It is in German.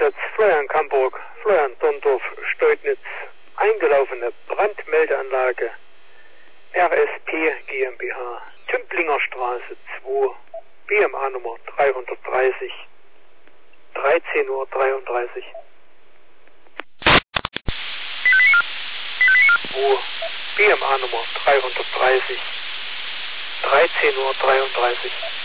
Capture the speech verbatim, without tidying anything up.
Einsatz Florian Kamburg, Florian Dorndorf, Steutnitz, eingelaufene Brandmeldeanlage R S P GmbH, Tümplinger Straße zwei, B M A-Nummer dreihundertdreißig, dreizehn Uhr dreiunddreißig. zwei, B M A-Nummer dreihundertdreißig, dreizehn Uhr dreiunddreißig.